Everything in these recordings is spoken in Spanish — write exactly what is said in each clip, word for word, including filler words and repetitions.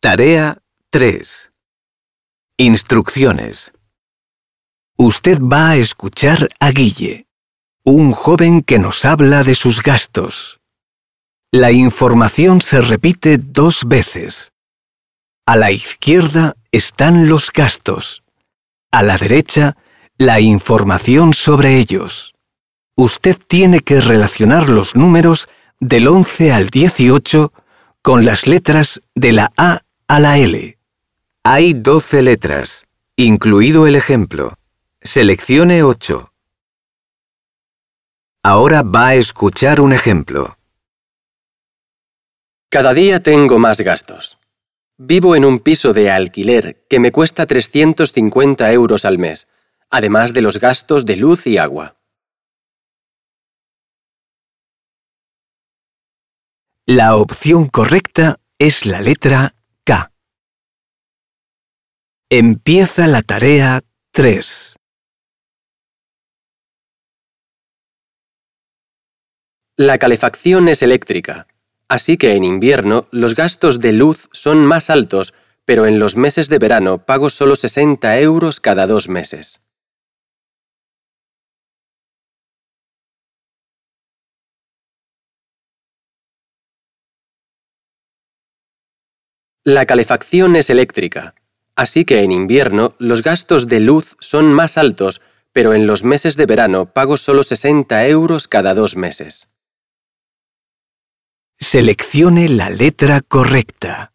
Tarea tres. Instrucciones. Usted va a escuchar a Guille, un joven que nos habla de sus gastos. La información se repite dos veces. A la izquierda están los gastos. A la derecha, la información sobre ellos. Usted tiene que relacionar los números del once al dieciocho con las letras de la A a la L. Hay doce letras, incluido el ejemplo. Seleccione ocho. Ahora va a escuchar un ejemplo. Cada día tengo más gastos. Vivo en un piso de alquiler que me cuesta trescientos cincuenta euros al mes, además de los gastos de luz y agua. La opción correcta es la letra K. Empieza la tarea tres. La calefacción es eléctrica, así que en invierno los gastos de luz son más altos, pero en los meses de verano pago solo sesenta euros cada dos meses. La calefacción es eléctrica, así que en invierno los gastos de luz son más altos, pero en los meses de verano pago solo sesenta euros cada dos meses. Seleccione la letra correcta.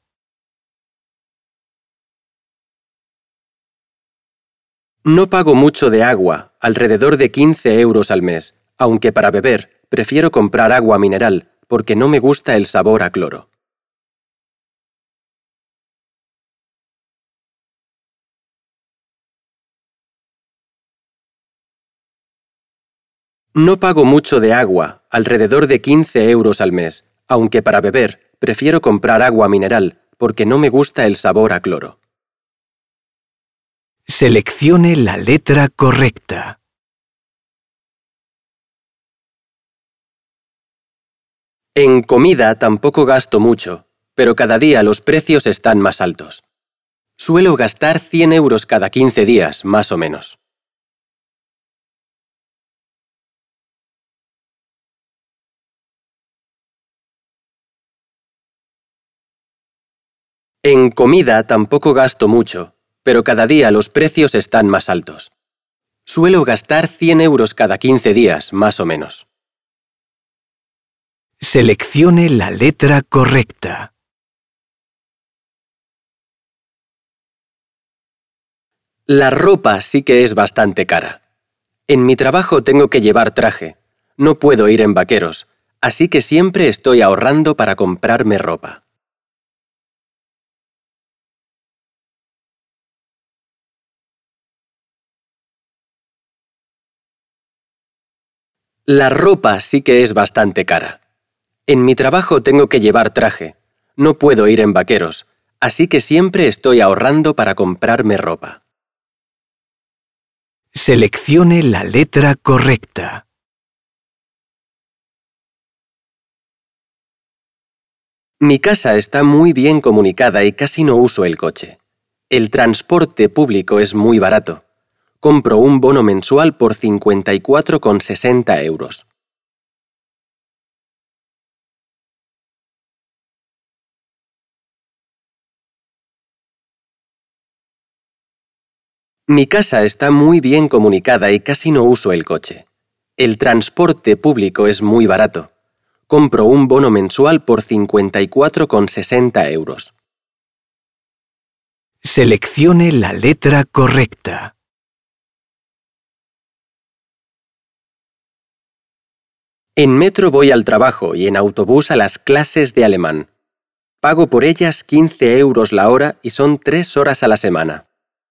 No pago mucho de agua, alrededor de quince euros al mes, aunque para beber prefiero comprar agua mineral porque no me gusta el sabor a cloro. No pago mucho de agua, alrededor de quince euros al mes, aunque para beber prefiero comprar agua mineral porque no me gusta el sabor a cloro. Seleccione la letra correcta. En comida tampoco gasto mucho, pero cada día los precios están más altos. Suelo gastar cien euros cada quince días, más o menos. En comida tampoco gasto mucho, pero cada día los precios están más altos. Suelo gastar cien euros cada quince días, más o menos. Seleccione la letra correcta. La ropa sí que es bastante cara. En mi trabajo tengo que llevar traje. No puedo ir en vaqueros, así que siempre estoy ahorrando para comprarme ropa. La ropa sí que es bastante cara. En mi trabajo tengo que llevar traje. No puedo ir en vaqueros, así que siempre estoy ahorrando para comprarme ropa. Seleccione la letra correcta. Mi casa está muy bien comunicada y casi no uso el coche. El transporte público es muy barato. Compro un bono mensual por cincuenta y cuatro con sesenta euros. Mi casa está muy bien comunicada y casi no uso el coche. El transporte público es muy barato. Compro un bono mensual por cincuenta y cuatro con sesenta euros. Seleccione la letra correcta. En metro voy al trabajo y en autobús a las clases de alemán. Pago por ellas quince euros la hora y son tres horas a la semana.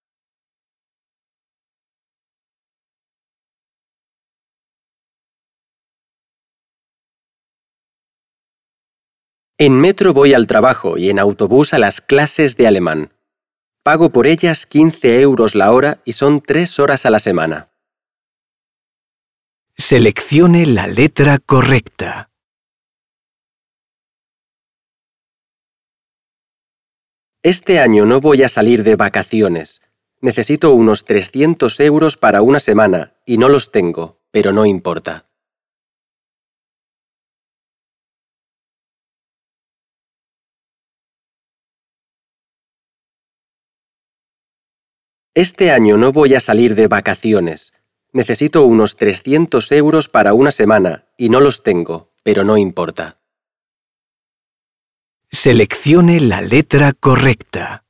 En metro voy al trabajo y en autobús a las clases de alemán. Pago por ellas quince euros la hora y son tres horas a la semana. Seleccione la letra correcta. Este año no voy a salir de vacaciones. Necesito unos trescientos euros para una semana y no los tengo, pero no importa. Este año no voy a salir de vacaciones. Necesito unos trescientos euros para una semana y no los tengo, pero no importa. Seleccione la letra correcta.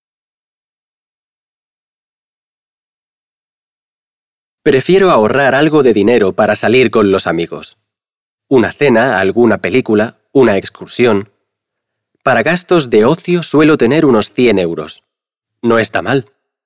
Prefiero ahorrar algo de dinero para salir con los amigos. Una cena, alguna película, una excursión. Para gastos de ocio suelo tener unos cien euros. No está mal.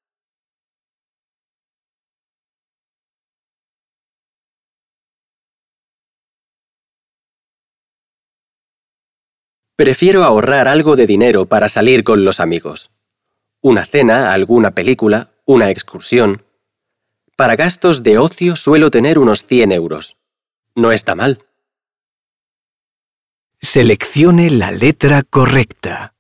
Prefiero ahorrar algo de dinero para salir con los amigos. Una cena, alguna película, una excursión. Para gastos de ocio suelo tener unos cien euros. No está mal. Seleccione la letra correcta.